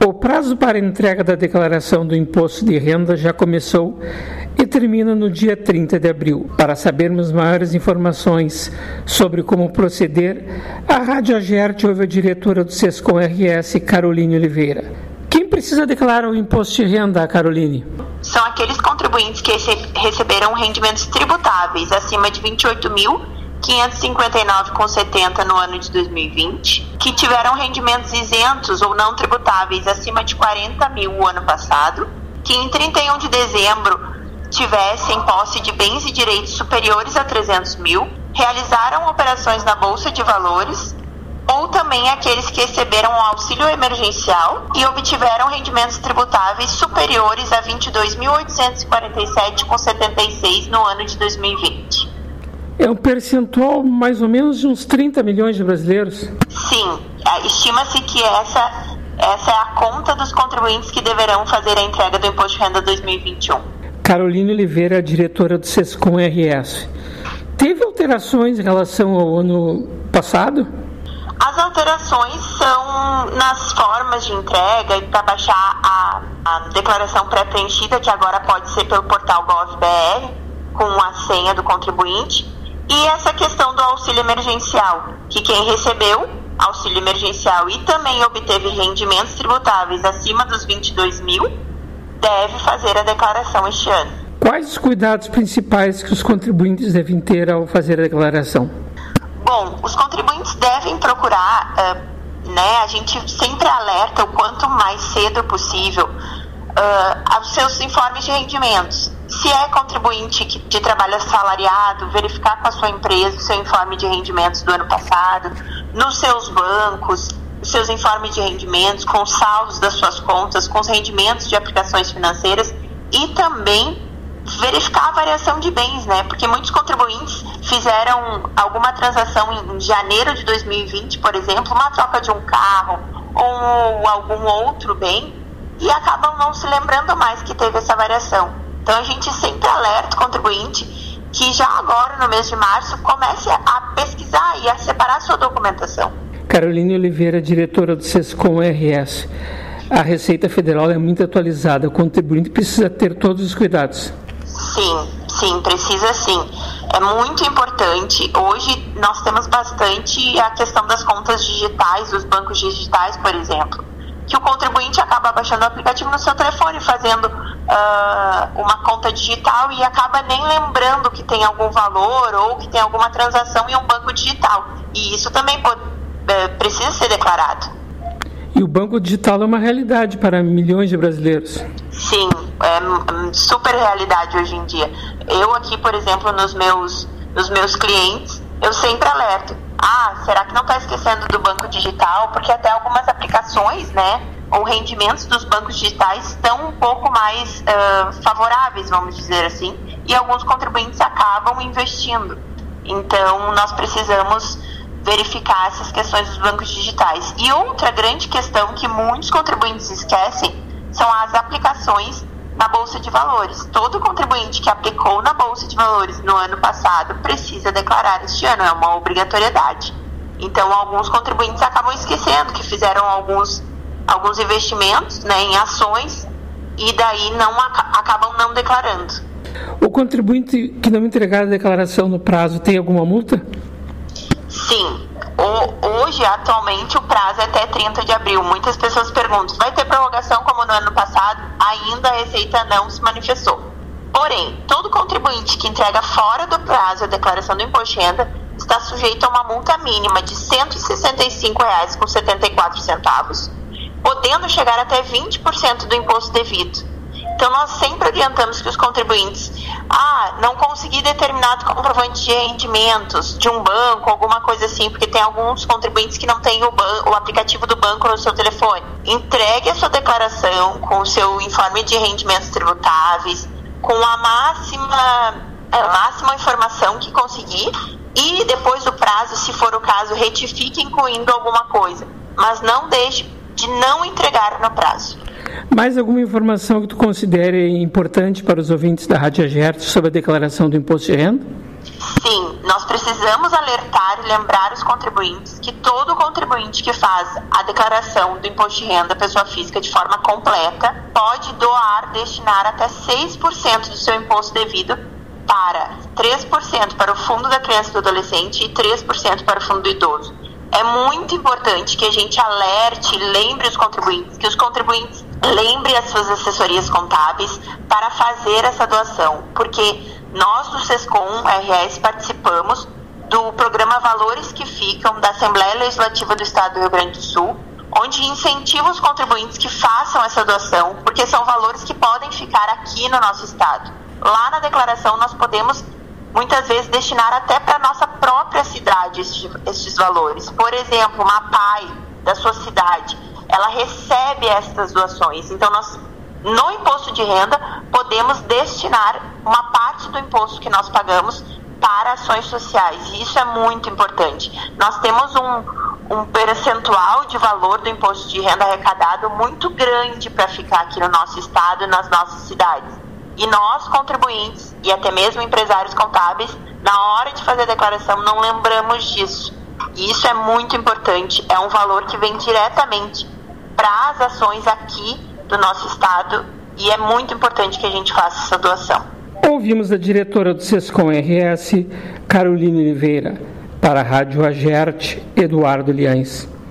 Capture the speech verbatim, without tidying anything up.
O prazo para entrega da declaração do imposto de renda já começou e termina no dia trinta de abril. Para sabermos maiores informações sobre como proceder, a Rádio Agerte ouve a diretora do Sescom R S, Caroline Oliveira. Quem precisa declarar o imposto de renda, Caroline? São aqueles contribuintes que receberam rendimentos tributáveis acima de vinte e oito mil quinhentos e cinquenta e nove reais e setenta centavos no ano de dois mil e vinte, que tiveram rendimentos isentos ou não tributáveis acima de quarenta mil o ano passado, que em trinta e um de dezembro tivessem posse de bens e direitos superiores a trezentos mil, realizaram operações na Bolsa de Valores, ou também aqueles que receberam o auxílio emergencial e obtiveram rendimentos tributáveis superiores a vinte e dois mil oitocentos e quarenta e sete reais e setenta e seis centavos no ano de dois mil e vinte. É um percentual mais ou menos de uns trinta milhões de brasileiros? Sim, estima-se que essa, essa é a conta dos contribuintes que deverão fazer a entrega do Imposto de Renda dois mil e vinte e um. Caroline Oliveira, diretora do Sescom R S. Teve alterações em relação ao ano passado? As alterações são nas formas de entrega e para baixar a, a declaração pré-preenchida, que agora pode ser pelo portal Gov.br, com a senha do contribuinte. E essa questão do auxílio emergencial, que quem recebeu auxílio emergencial e também obteve rendimentos tributáveis acima dos vinte e dois mil, deve fazer a declaração este ano. Quais os cuidados principais que os contribuintes devem ter ao fazer a declaração? Bom, os contribuintes devem procurar, uh, né, a gente sempre alerta o quanto mais cedo possível uh, os seus informes de rendimentos. Se é contribuinte de trabalho assalariado, verificar com a sua empresa o seu informe de rendimentos do ano passado, nos seus bancos, os seus informes de rendimentos, com os saldos das suas contas, com os rendimentos de aplicações financeiras e também verificar a variação de bens, né? Porque muitos contribuintes fizeram alguma transação em janeiro de dois mil e vinte, por exemplo, uma troca de um carro ou algum outro bem e acabam não se lembrando mais que teve essa variação. Então a gente sempre alerta o contribuinte que já agora, no mês de março, comece a pesquisar e a separar a sua documentação. Caroline Oliveira, diretora do Sescom R S. A Receita Federal é muito atualizada, o contribuinte precisa ter todos os cuidados. Sim, sim, precisa sim. É muito importante. Hoje nós temos bastante a questão das contas digitais, dos bancos digitais, por exemplo, que o contribuinte acaba baixando o aplicativo no seu telefone, fazendo uh, uma conta digital e acaba nem lembrando que tem algum valor ou que tem alguma transação em um banco digital. E isso também pode, uh, precisa ser declarado. E o banco digital é uma realidade para milhões de brasileiros. Sim, é super realidade hoje em dia. Eu aqui, por exemplo, nos meus, nos meus clientes, eu sempre alerto. Ah, será que não está esquecendo do banco digital? Porque até algumas aplicações, né, ou rendimentos dos bancos digitais estão um pouco mais uh, favoráveis, vamos dizer assim, e alguns contribuintes acabam investindo. Então, nós precisamos verificar essas questões dos bancos digitais. E outra grande questão que muitos contribuintes esquecem são as aplicações na Bolsa de Valores. Todo contribuinte que aplicou na Bolsa de Valores no ano passado precisa declarar este ano, é uma obrigatoriedade. Então, alguns contribuintes acabam esquecendo que fizeram alguns, alguns investimentos, né, em ações e daí não, acabam não declarando. O contribuinte que não entregar a declaração no prazo tem alguma multa? Sim. O, hoje, atualmente, o prazo é até trinta de abril. Muitas pessoas perguntam, vai ter prorrogação como no ano passado? Ainda a Receita não se manifestou. Porém, todo contribuinte que entrega fora do prazo a declaração do imposto de renda está sujeito a uma multa mínima de cento e sessenta e cinco reais e setenta e quatro centavos, podendo chegar até vinte por cento do imposto devido. Então, nós sempre orientamos que os contribuintes, ah, não consegui determinado comprovante de rendimentos de um banco, alguma coisa assim, porque tem alguns contribuintes que não têm o, ban- o aplicativo do banco no seu telefone. Entregue a sua declaração com o seu informe de rendimentos tributáveis, com a máxima, a máxima informação que conseguir, e depois do prazo, se for o caso, retifique incluindo alguma coisa. Mas não deixe de não entregar no prazo. Mais alguma informação que tu considere importante para os ouvintes da Rádio Agerte sobre a declaração do imposto de renda? Sim, nós precisamos alertar e lembrar os contribuintes que todo contribuinte que faz a declaração do imposto de renda pessoa física de forma completa pode doar, destinar até seis por cento do seu imposto devido para três por cento para o fundo da criança e do adolescente e três por cento para o fundo do idoso. É muito importante que a gente alerte e lembre os contribuintes, que os contribuintes lembrem as suas assessorias contábeis para fazer essa doação, porque nós do SESCOM R S participamos do programa Valores que Ficam da Assembleia Legislativa do Estado do Rio Grande do Sul, onde incentiva os contribuintes que façam essa doação, porque são valores que podem ficar aqui no nosso estado. Lá na declaração nós podemos muitas vezes destinar até para a nossa própria cidade estes, estes valores. Por exemplo, uma P A I da sua cidade, ela recebe estas doações. Então, nós, no imposto de renda, podemos destinar uma parte do imposto que nós pagamos para ações sociais. E isso é muito importante. Nós temos um, um percentual de valor do imposto de renda arrecadado muito grande para ficar aqui no nosso estado e nas nossas cidades. E nós, contribuintes e até mesmo empresários contábeis, na hora de fazer a declaração, não lembramos disso. E isso é muito importante, é um valor que vem diretamente para as ações aqui do nosso estado e é muito importante que a gente faça essa doação. Ouvimos a diretora do SESCOM R S, Caroline Oliveira, para a Rádio Agerte, Eduardo Liães.